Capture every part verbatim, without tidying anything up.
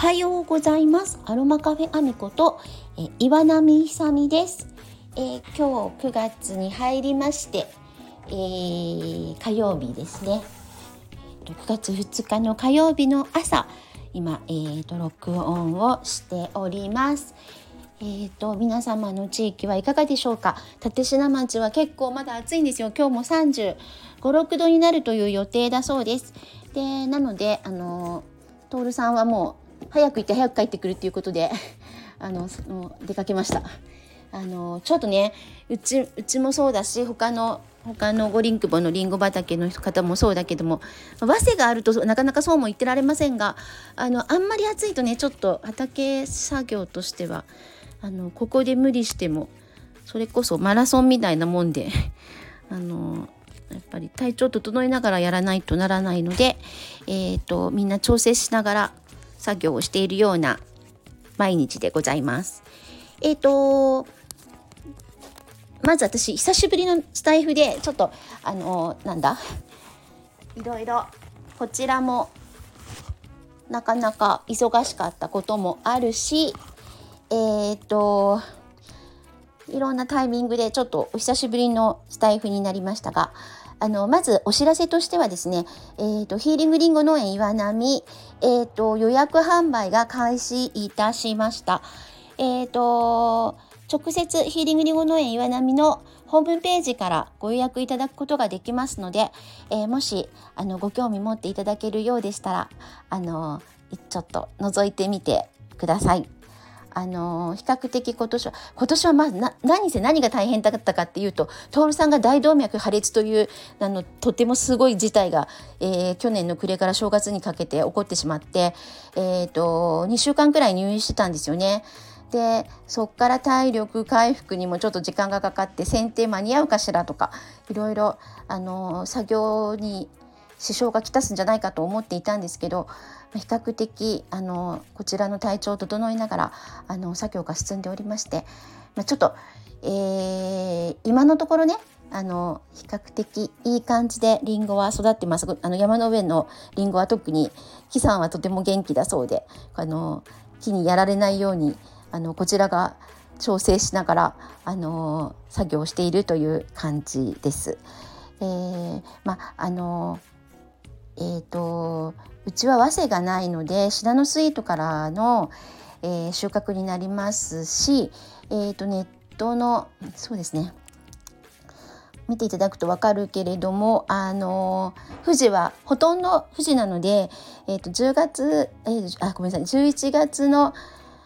はようございます。アロマカフェアミコと、え岩波ひさみです。えー、今日くがつに入りまして、えー、火曜日ですね。くがつふつかの火曜日の朝、今、えー、と録音をしております。えー、と皆様の地域はいかがでしょうか。立科町は結構まだ暑いんですよ。今日もさんじゅうご、ろくどになるという予定だそうです。でなのであのトールさんはもう早く行って早く帰ってくるということであのもう出かけました。あのちょっとねうちうちもそうだし他の他のごりんくぼのりんご畑の方もそうだけども、早生があるとなかなかそうも言ってられませんが、あのあんまり暑いとねちょっと畑作業としてはあのここで無理してもそれこそマラソンみたいなもんであのやっぱり体調整えながらやらないとならないので、えーと、みんな調整しながら作業をしているような毎日でございます。えーとまず私久しぶりのスタイフでちょっとあのなんだいろいろこちらもなかなか忙しかったこともあるし、えーといろんなタイミングでちょっとお久しぶりのスタイフになりましたが、あのまずお知らせとしてはですね、えーとヒーリングリンゴ農園岩波、えーと予約販売が開始いたしました。えーと直接ヒーリングリンゴ農園岩波のホームページからご予約いただくことができますので、えー、もしあのご興味持っていただけるようでしたら、あのちょっと覗いてみてください。あの比較的今年は今年はまずな何せ何が大変だったかっていうと、徹さんが大動脈破裂というあのとてもすごい事態が、えー、去年の暮れから正月にかけて起こってしまって、えーと、にしゅうかんくらい入院してたんですよね。でそっから体力回復にもちょっと時間がかかって、剪定間に合うかしらとかいろいろあの作業に支障がきたすんじゃないかと思っていたんですけど、比較的あのこちらの体調を整えながらあの作業が進んでおりまして、まあ、ちょっと、えー、今のところねあの比較的いい感じでリンゴは育ってます。あの山の上のリンゴは特に木さんはとても元気だそうで、あの木にやられないようにあのこちらが調整しながらあの作業しているという感じです。えー、まああのえーとうちは早生がないのでシナノスイートからの、えー、収穫になりますし、えーとネットのそうですね見ていただくと分かるけれども、あの富士はほとんど富士なので、えーとじゅうがつ、えー、あごめんなさいじゅういちがつの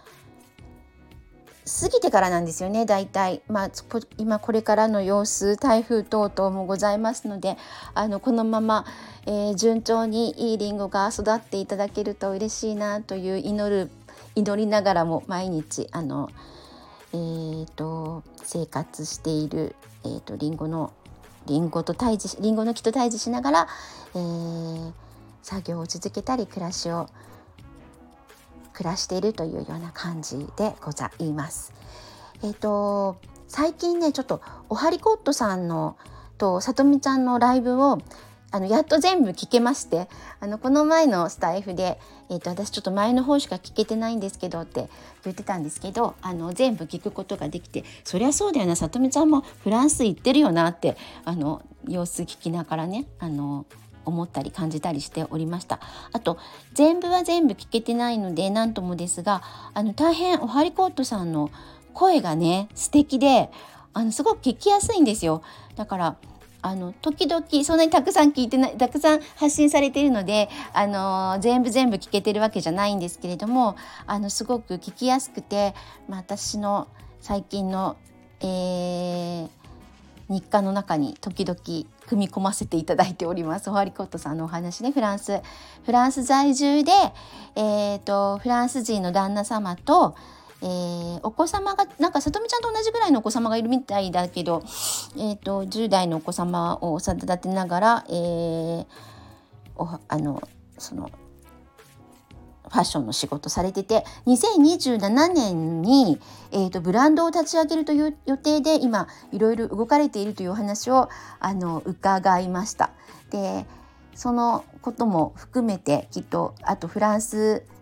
過ぎてからなんですよね。だいたい、まあ、今これからの様子台風等々もございますので、あのこのまま、えー、順調にいいリンゴが育っていただけると嬉しいなという祈る祈りながらも毎日あの、えー、と生活している、えー、とリンゴのリンゴと対峙リンゴの木と対峙しながら、えー、作業を続けたり暮らしを暮らしているというような感じでございます。えーと、最近ねちょっとおはりコットさんのとさとみちゃんのライブをあのやっと全部聞けまして、あのこの前のスタイフで、えーと、私ちょっと前の方しか聞けてないんですけどって言ってたんですけど、あの全部聞くことができて、そりゃそうだよな、さとみちゃんもフランス行ってるよなってあの様子聞きながらねあの思ったり感じたりしておりました。あと全部は全部聞けてないので何ともですが、あの大変おはりコットさんの声がね素敵で、あのすごく聞きやすいんですよ。だからあの時々そんなにたくさん聞いてないたくさん発信されているので、あのー、全部全部聞けてるわけじゃないんですけれども、あのすごく聞きやすくて、まあ、私の最近の、えー日課の中に時々組み込ませていただいております。ホワリコットさんのお話ね、フランスフランス在住で、えー、とフランス人の旦那様と、えー、お子様がなんかさとみちゃんと同じぐらいのお子様がいるみたいだけど、えー、とじゅう代のお子様を育てながら、えー、おあのそのファッションの仕事されてて、にせんにじゅうななねんに、えーと、ブランドを立ち上げるという予定で今いろいろ動かれているというお話をあの伺いました。でそのことも含めてきっとあとフランス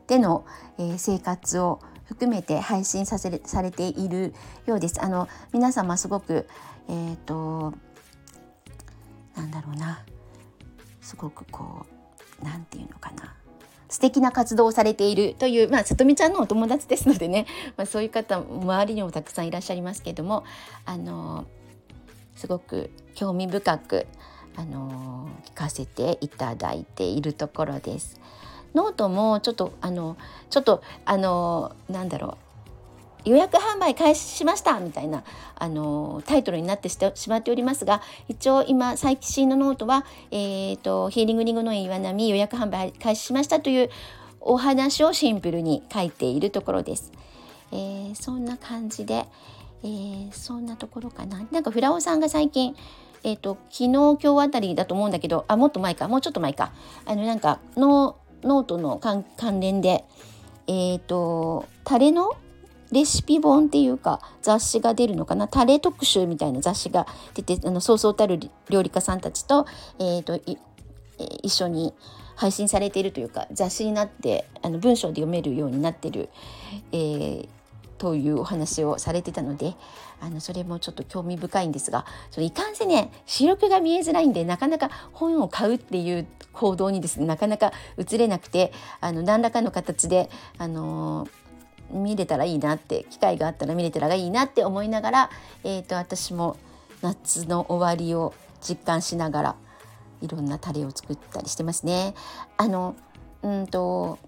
での、えー、生活を含めて配信させれされているようです。あの皆様すごくえーとなんだろうなすごくこうなんていうのかな素敵な活動をされているという、まあ、さとみちゃんのお友達ですのでね、まあ、そういう方周りにもたくさんいらっしゃいますけども、あのすごく興味深く、あの聞かせていただいているところです。ノートもちょっとあのちょっとあのなんだろう予約販売開始しましたみたいなあのタイトルになってしてしまっておりますが、一応今最新のノートは、えー、とヒーリングリンゴの岩波予約販売開始しましたというお話をシンプルに書いているところです。えー、そんな感じで、えー、そんなところかな。なんかフラオさんが最近えー、と昨日今日あたりだと思うんだけど、あもっと前かもうちょっと前かあのなんかのノートの関連でえっ、とタレのレシピ本っていうか雑誌が出るのかな、タレ特集みたいな雑誌が出て、あのそうそうたる料理家さんたちと、えー、とい一緒に配信されているというか雑誌になってあの文章で読めるようになっている、えー、というお話をされてたので、あのそれもちょっと興味深いんですが、それいかんせんね視力が見えづらいんでなかなか本を買うっていう行動にですねなかなか移れなくて、あの何らかの形であのー見れたらいいなって、機会があったら見れたらいいなって思いながら、えーと、私も夏の終わりを実感しながらいろんなタレを作ったりしてますね。あのうんと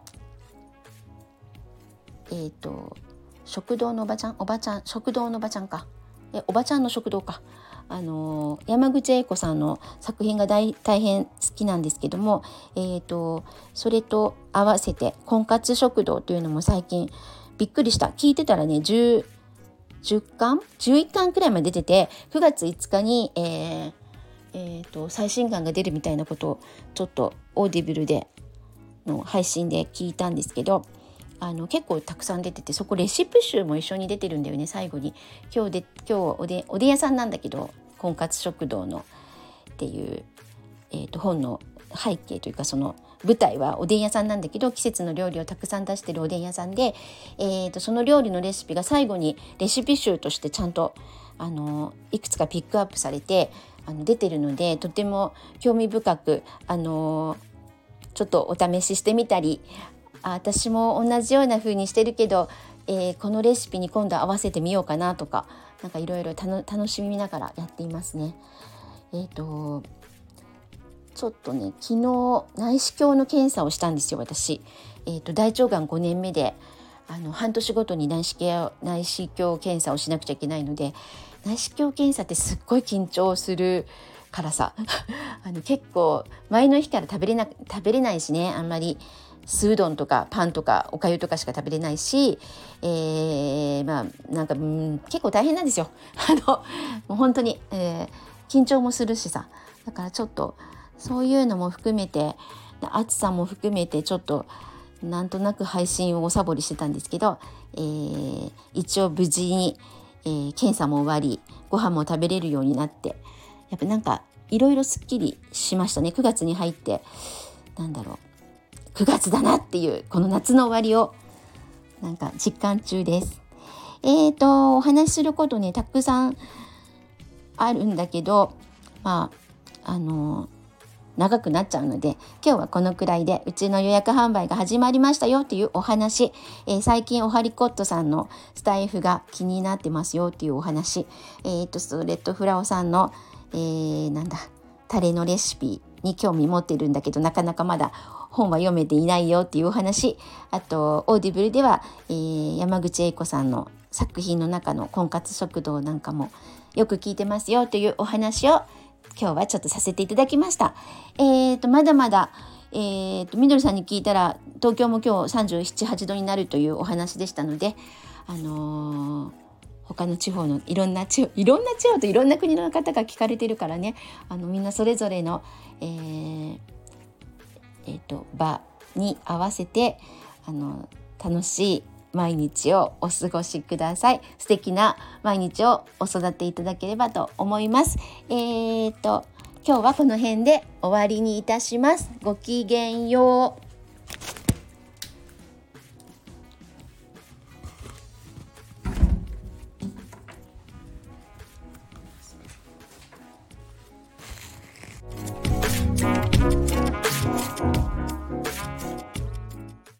えーと食堂のおばちゃんおばちゃん食堂のおばちゃんかえおばちゃんの食堂かあの山口英子さんの作品が大, 大変好きなんですけども、えーと、それと合わせて婚活食堂というのも最近びっくりした。聞いてたらね 10, じゅっかんじゅういっかんくらいまで出ててくがついつかに、えーえーと、最新刊が出るみたいなことをちょっとオーディブルでの配信で聞いたんですけど、あの結構たくさん出てて、そこレシピ集も一緒に出てるんだよね。最後に今日で今日おでおでん屋さんなんだけど婚活食堂のっていう、えー、と本の背景というかその舞台はおでん屋さんなんだけど季節の料理をたくさん出してるおでん屋さんで、えー、とその料理のレシピが最後にレシピ集としてちゃんとあのいくつかピックアップされてあの出てるので、とても興味深くあのちょっとお試ししてみたり、あ私も同じような風にしてるけど、えー、このレシピに今度合わせてみようかなとか、なんかいろいろ楽しみながらやっていますね。えーとちょっとね昨日内視鏡の検査をしたんですよ私。えーと大腸がんごねんめであの半年ごとに内視鏡、内視鏡検査をしなくちゃいけないので、内視鏡検査ってすっごい緊張するからさあの結構前の日から食べれな食べれないしね、あんまり酢うどんとかパンとかおかゆとかしか食べれないし、えー、まあなんかうん結構大変なんですよあのもう本当に、えー、緊張もするしさ、だからちょっとそういうのも含めて暑さも含めてちょっとなんとなく配信をおサボりしてたんですけど、えー、一応無事に、えー、検査も終わりご飯も食べれるようになって、やっぱなんかいろいろすっきりしましたね。くがつに入ってなんだろうくがつだなっていうこの夏の終わりをなんか実感中です。えーとお話しすることねたくさんあるんだけど、まああの長くなっちゃうので今日はこのくらいで、うちの予約販売が始まりましたよっていうお話、えー、最近おはりコットさんのスタイフが気になってますよっていうお話、えーとストレットフラオさんの、えー、なんだタレのレシピに興味持ってるんだけどなかなかまだ本は読めていないよっていうお話、あとオーディブルでは、えー、山口英子さんの作品の中の婚活食堂なんかもよく聞いてますよというお話を今日はちょっとさせていただきました。えーとまだまだ、えーとみどりさんに聞いたら東京も今日さんじゅうなな、はちどになるというお話でしたので、あのー、他の地方のいろんな地方いろんな地方といろんな国の方が聞かれてるからね、あのみんなそれぞれの、えーえーと場に合わせてあの楽しい毎日をお過ごしください。素敵な毎日をお育ていただければと思います。えーと今日はこの辺で終わりにいたします。ごきげんよう。